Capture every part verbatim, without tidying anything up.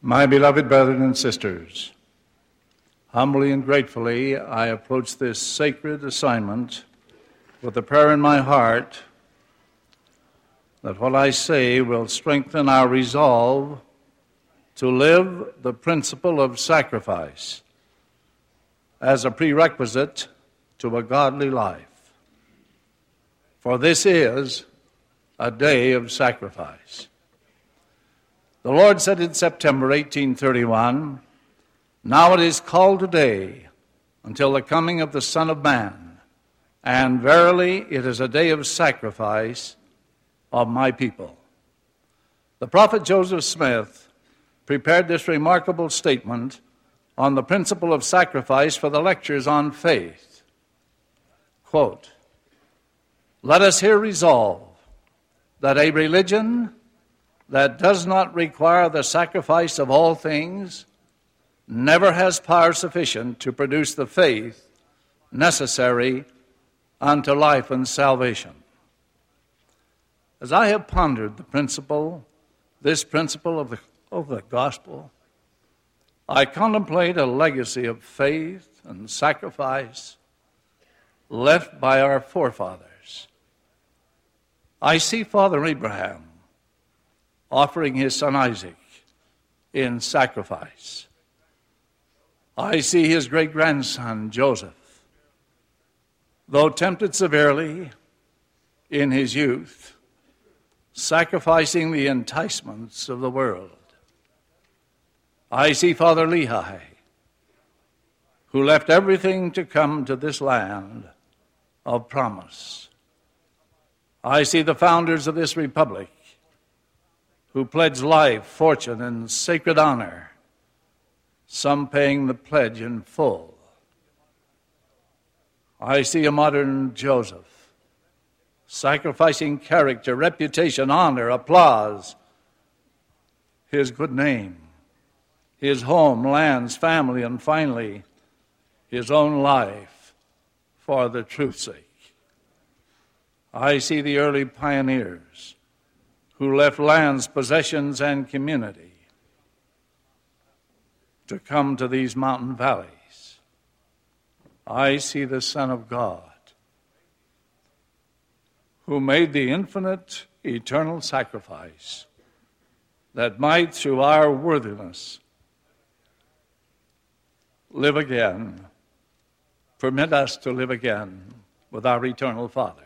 My beloved brethren and sisters, humbly and gratefully I approach this sacred assignment with a prayer in my heart that what I say will strengthen our resolve to live the principle of sacrifice as a prerequisite to a godly life. For this is a day of sacrifice. The Lord said in September eighteen thirty-one, "Now it is called today until the coming of the Son of Man, and verily it is a day of sacrifice of my people." The prophet Joseph Smith prepared this remarkable statement on the principle of sacrifice for the lectures on faith. Quote, "Let us here resolve that a religion that does not require the sacrifice of all things never has power sufficient to produce the faith necessary unto life and salvation." As I have pondered the principle, this principle of the, of the gospel, I contemplate a legacy of faith and sacrifice left by our forefathers. I see Father Abraham offering his son Isaac in sacrifice. I see his great-grandson Joseph, though tempted severely in his youth, sacrificing the enticements of the world. I see Father Lehi, who left everything to come to this land of promise. I see the founders of this republic who pledged life, fortune, and sacred honor, some paying the pledge in full. I see a modern Joseph, sacrificing character, reputation, honor, applause, his good name, his home, lands, family, and finally, his own life for the truth's sake. I see the early pioneers who left lands, possessions, and community to come to these mountain valleys. I see the Son of God, who made the infinite, eternal sacrifice that might, through our worthiness, live again, permit us to live again with our eternal Father.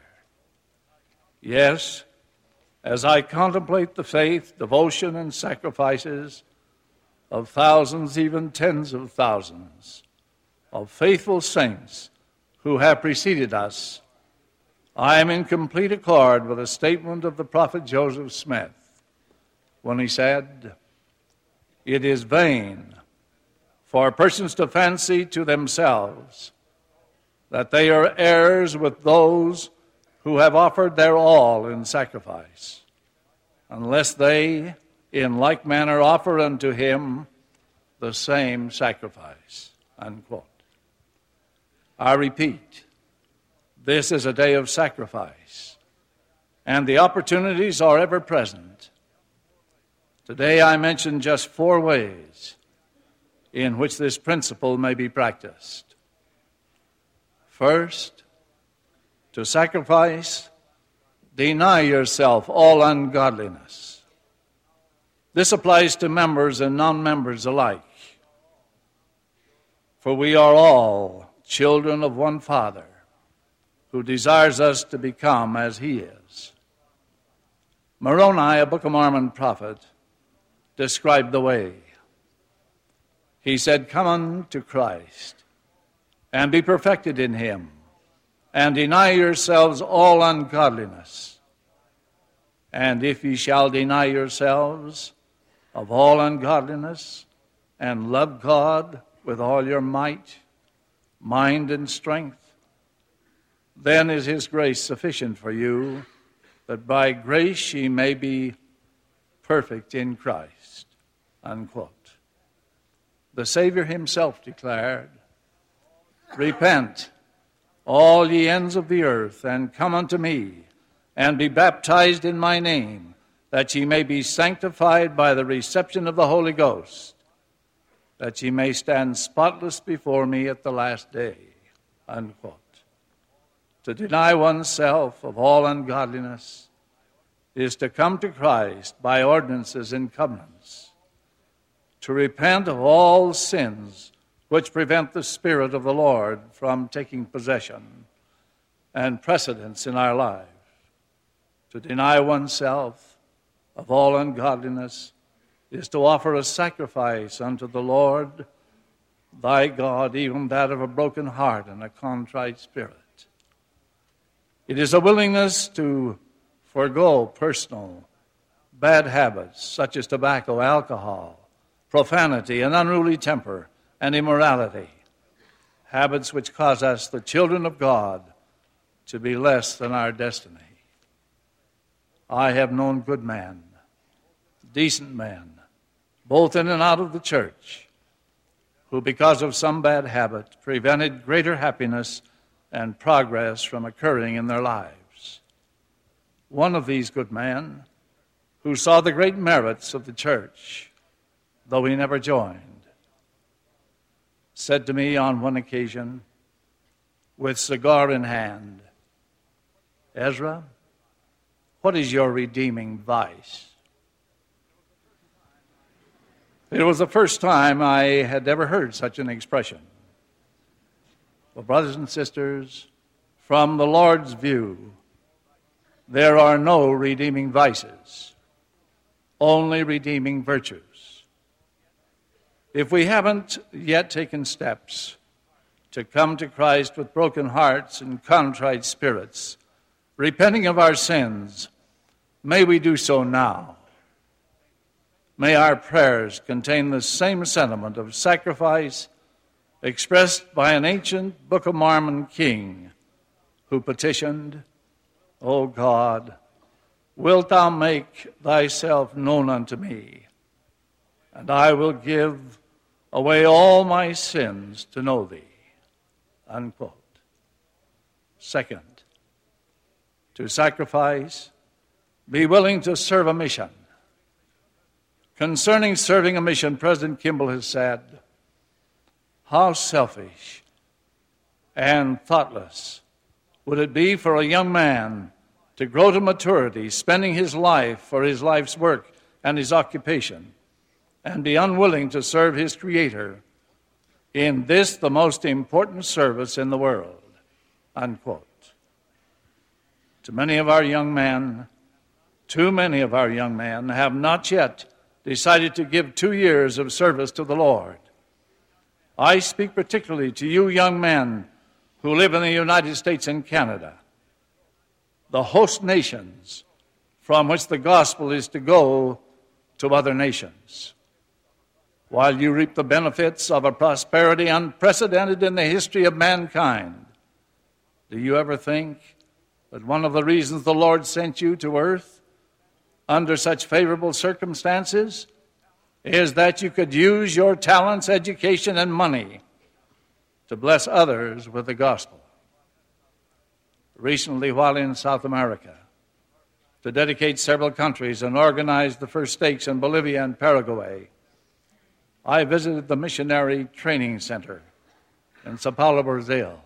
Yes, as I contemplate the faith, devotion, and sacrifices of thousands, even tens of thousands, of faithful saints who have preceded us, I am in complete accord with a statement of the prophet Joseph Smith when he said, "It is vain for persons to fancy to themselves that they are heirs with those who have offered their all in sacrifice, unless they in like manner offer unto him the same sacrifice." Unquote. I repeat, this is a day of sacrifice, and the opportunities are ever present. Today I mention just four ways in which this principle may be practiced. First, to sacrifice, deny yourself all ungodliness. This applies to members and non-members alike. For we are all children of one Father who desires us to become as he is. Moroni, a Book of Mormon prophet, described the way. He said, "Come unto Christ and be perfected in him, and deny yourselves all ungodliness. And if ye shall deny yourselves of all ungodliness, and love God with all your might, mind, and strength, then is his grace sufficient for you, that by grace ye may be perfect in Christ." Unquote. The Savior himself declared, "Repent, all ye ends of the earth, and come unto me, and be baptized in my name, that ye may be sanctified by the reception of the Holy Ghost, that ye may stand spotless before me at the last day." Unquote. To deny oneself of all ungodliness is to come to Christ by ordinances and covenants, to repent of all sins which prevent the Spirit of the Lord from taking possession and precedence in our lives. To deny oneself of all ungodliness is to offer a sacrifice unto the Lord thy God, even that of a broken heart and a contrite spirit. It is a willingness to forego personal bad habits such as tobacco, alcohol, profanity, an unruly temper, and immorality, habits which cause us, the children of God, to be less than our destiny. I have known good men, decent men, both in and out of the church, who, because of some bad habit, prevented greater happiness and progress from occurring in their lives. One of these good men, who saw the great merits of the church, though he never joined, said to me on one occasion, with cigar in hand, "Ezra, what is your redeeming vice?" It was the first time I had ever heard such an expression. Well, brothers and sisters, from the Lord's view, there are no redeeming vices, only redeeming virtues. If we haven't yet taken steps to come to Christ with broken hearts and contrite spirits, repenting of our sins, may we do so now. May our prayers contain the same sentiment of sacrifice expressed by an ancient Book of Mormon king who petitioned, "O God, wilt thou make thyself known unto me, and I will give away all my sins to know thee." Unquote. Second, to sacrifice, be willing to serve a mission. Concerning serving a mission, President Kimball has said, "How selfish and thoughtless would it be for a young man to grow to maturity, spending his life for his life's work and his occupation, and be unwilling to serve his Creator in this, the most important service in the world." Unquote. To many of our young men, too many of our young men have not yet decided to give two years of service to the Lord. I speak particularly to you young men who live in the United States and Canada, the host nations from which the gospel is to go to other nations. While you reap the benefits of a prosperity unprecedented in the history of mankind, do you ever think that one of the reasons the Lord sent you to earth under such favorable circumstances is that you could use your talents, education, and money to bless others with the gospel? Recently, while in South America, to dedicate several countries and organize the first stakes in Bolivia and Paraguay, I visited the Missionary Training Center in Sao Paulo, Brazil.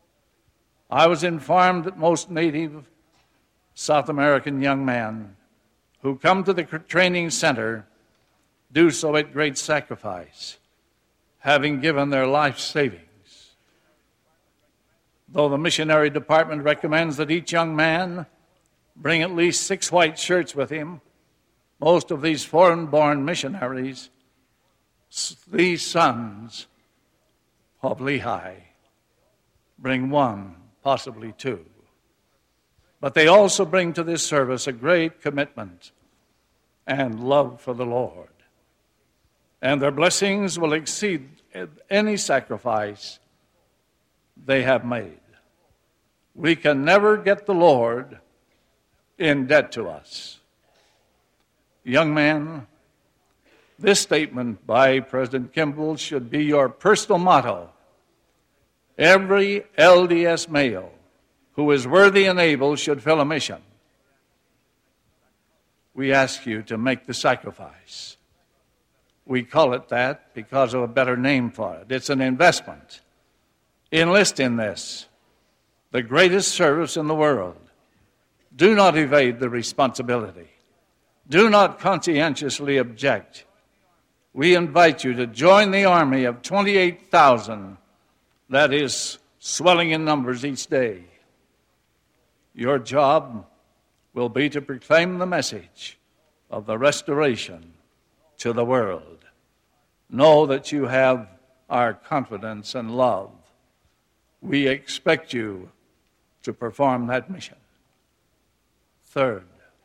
I was informed that most native South American young men who come to the training center do so at great sacrifice, having given their life savings. Though the missionary department recommends that each young man bring at least six white shirts with him, most of these foreign-born missionaries, these sons of Lehi, bring one, possibly two. But they also bring to this service a great commitment and love for the Lord. And their blessings will exceed any sacrifice they have made. We can never get the Lord in debt to us. Young man, this statement by President Kimball should be your personal motto. Every L D S male who is worthy and able should fill a mission. we ask you to make the sacrifice. We call it that because of a better name for it. It's an investment. Enlist in this, the greatest service in the world. Do not evade the responsibility. Do not conscientiously object. We invite you to join the army of twenty-eight thousand that is swelling in numbers each day. Your job will be to proclaim the message of the restoration to the world. Know that you have our confidence and love. We expect you to perform that mission. Third,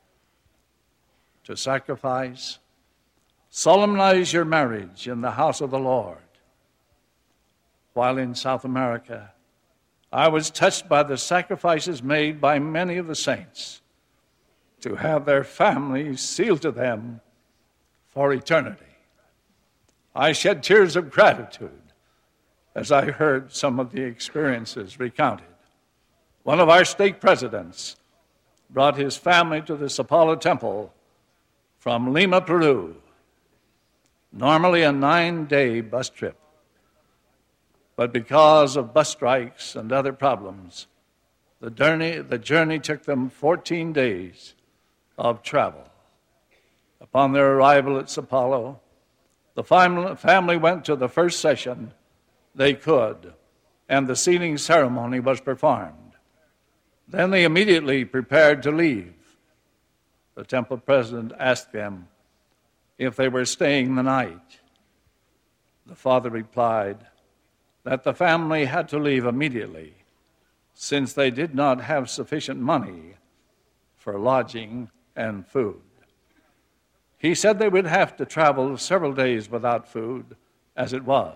to sacrifice, solemnize your marriage in the house of the Lord. While in South America, I was touched by the sacrifices made by many of the saints to have their families sealed to them for eternity. I shed tears of gratitude as I heard some of the experiences recounted. One of our stake presidents brought his family to the Sapala Temple from Lima, Peru, normally a nine-day bus trip. But because of bus strikes and other problems, the journey, the journey took them fourteen days of travel. Upon their arrival at Sapalo, the family went to the first session they could, and the sealing ceremony was performed. Then they immediately prepared to leave. The temple president asked them if they were staying the night. The father replied that the family had to leave immediately since they did not have sufficient money for lodging and food. He said they would have to travel several days without food as it was.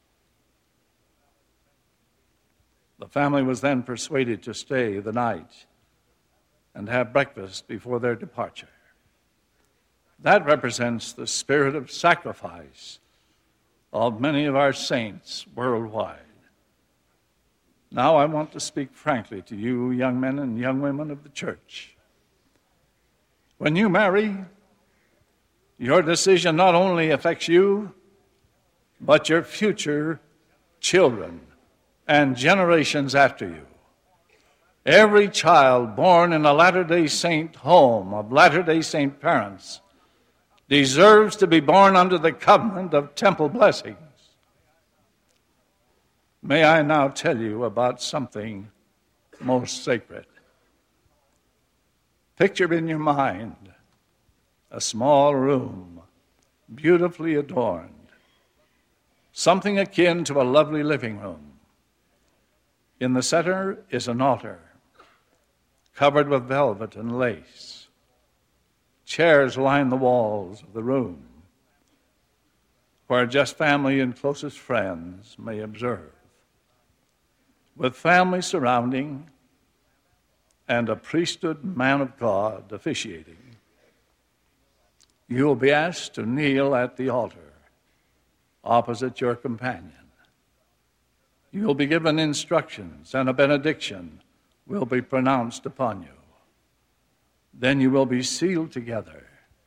The family was then persuaded to stay the night and have breakfast before their departure. That represents the spirit of sacrifice of many of our saints worldwide. Now I want to speak frankly to you, young men and young women of the church. When you marry, your decision not only affects you, but your future children and generations after you. Every child born in a Latter-day Saint home of Latter-day Saint parents deserves to be born under the covenant of temple blessings. May I now tell you about something most sacred. Picture in your mind a small room, beautifully adorned, something akin to a lovely living room. In the center is an altar, covered with velvet and lace. Chairs line the walls of the room, where just family and closest friends may observe. With family surrounding and a priesthood man of God officiating, you will be asked to kneel at the altar opposite your companion. You will be given instructions, and a benediction will be pronounced upon you. Then you will be sealed together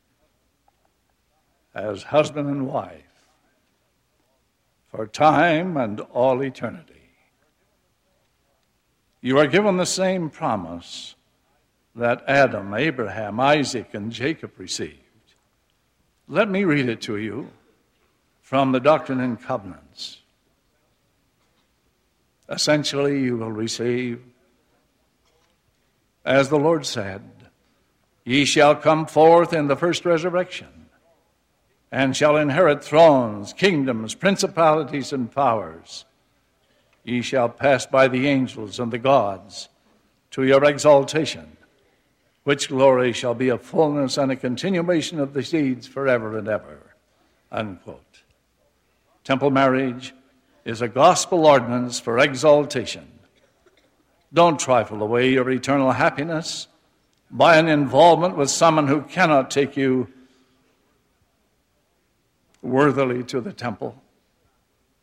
as husband and wife for time and all eternity. You are given the same promise that Adam, Abraham, Isaac, and Jacob received. Let me read it to you from the Doctrine and Covenants. Essentially, you will receive, as the Lord said, "Ye shall come forth in the first resurrection, and shall inherit thrones, kingdoms, principalities, and powers. Ye shall pass by the angels and the gods to your exaltation, which glory shall be a fullness and a continuation of the seeds forever and ever." Unquote. Temple marriage is a gospel ordinance for exaltation. Don't trifle away your eternal happiness by an involvement with someone who cannot take you worthily to the temple.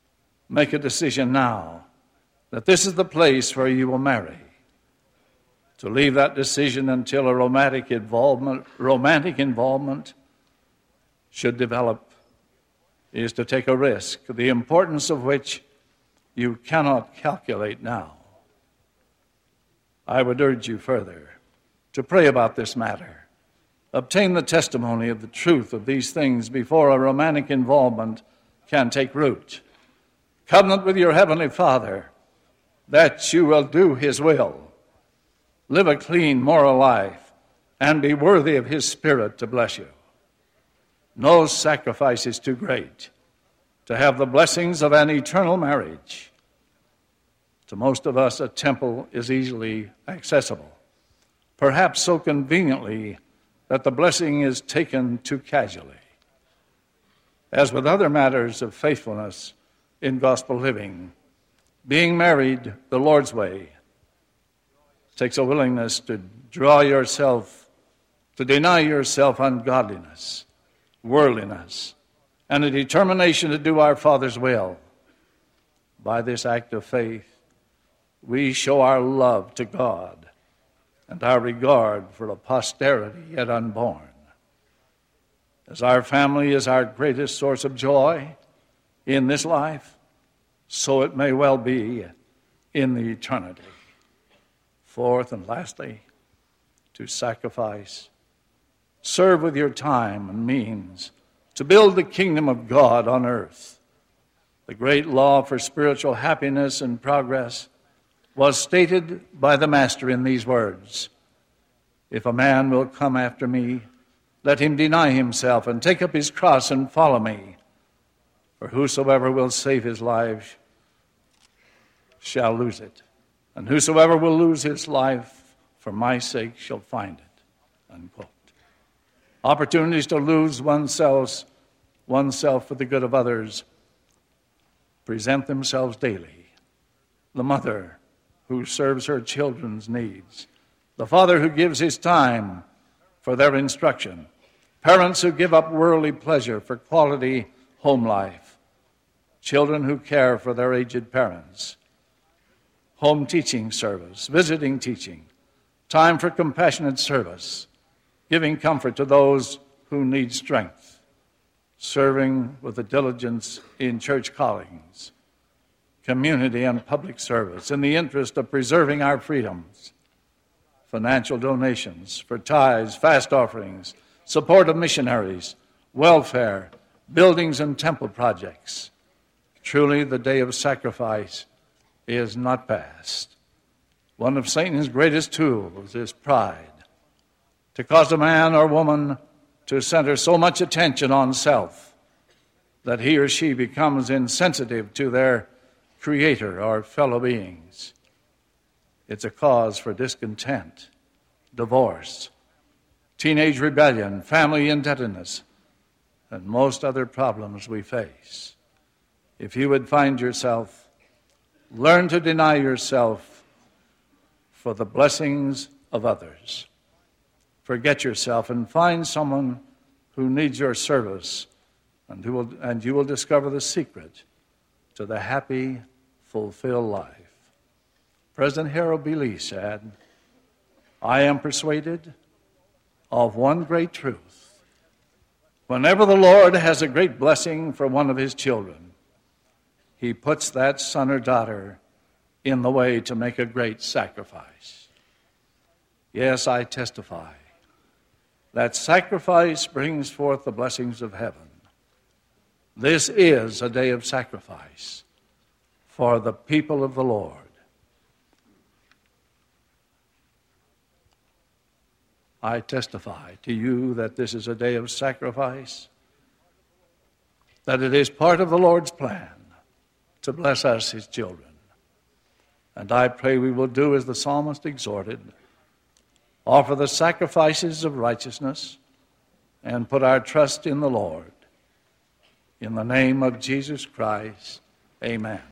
Make a decision now that this is the place where you will marry. To leave that decision until a romantic involvement, romantic involvement should develop is to take a risk, the importance of which you cannot calculate now. I would urge you further to pray about this matter. Obtain the testimony of the truth of these things before a romantic involvement can take root. Covenant with your Heavenly Father that you will do His will, live a clean, moral life, and be worthy of His Spirit to bless you. No sacrifice is too great to have the blessings of an eternal marriage. To most of us, a temple is easily accessible, perhaps so conveniently that the blessing is taken too casually. As with other matters of faithfulness in gospel living, being married the Lord's way takes a willingness to draw yourself, to deny yourself ungodliness, worldliness, and a determination to do our Father's will. By this act of faith, we show our love to God and our regard for a posterity yet unborn. As our family is our greatest source of joy in this life, so it may well be in the eternity. Fourth and lastly, to sacrifice. Serve with your time and means to build the kingdom of God on earth. The great law for spiritual happiness and progress was stated by the Master in these words: if a man will come after me, let him deny himself and take up his cross and follow me. For whosoever will save his life shall lose it, and whosoever will lose his life for my sake shall find it. Unquote. Opportunities to lose oneself, oneself for the good of others present themselves daily. The mother who serves her children's needs, the father who gives his time for their instruction, parents who give up worldly pleasure for quality home life, children who care for their aged parents, home teaching service, visiting teaching, time for compassionate service, giving comfort to those who need strength, serving with a diligence in church callings, community and public service in the interest of preserving our freedoms, financial donations for tithes, fast offerings, support of missionaries, welfare, buildings and temple projects. Truly, the day of sacrifice is not past. One of Satan's greatest tools is pride, to cause a man or woman to center so much attention on self that he or she becomes insensitive to their Creator or fellow beings. It's a cause for discontent, divorce, teenage rebellion, family indebtedness, and most other problems we face. If you would find yourself, learn to deny yourself for the blessings of others. Forget yourself and find someone who needs your service, and who will, and you will discover the secret to the happy, fulfilled life. President Harold B. Lee said, I am persuaded of one great truth. Whenever the Lord has a great blessing for one of his children, he puts that son or daughter in the way to make a great sacrifice. Yes, I testify that sacrifice brings forth the blessings of heaven. This is a day of sacrifice for the people of the Lord. I testify to you that this is a day of sacrifice, that it is part of the Lord's plan to bless us, his children. And I pray we will do as the psalmist exhorted, offer the sacrifices of righteousness, and put our trust in the Lord. In the name of Jesus Christ, amen.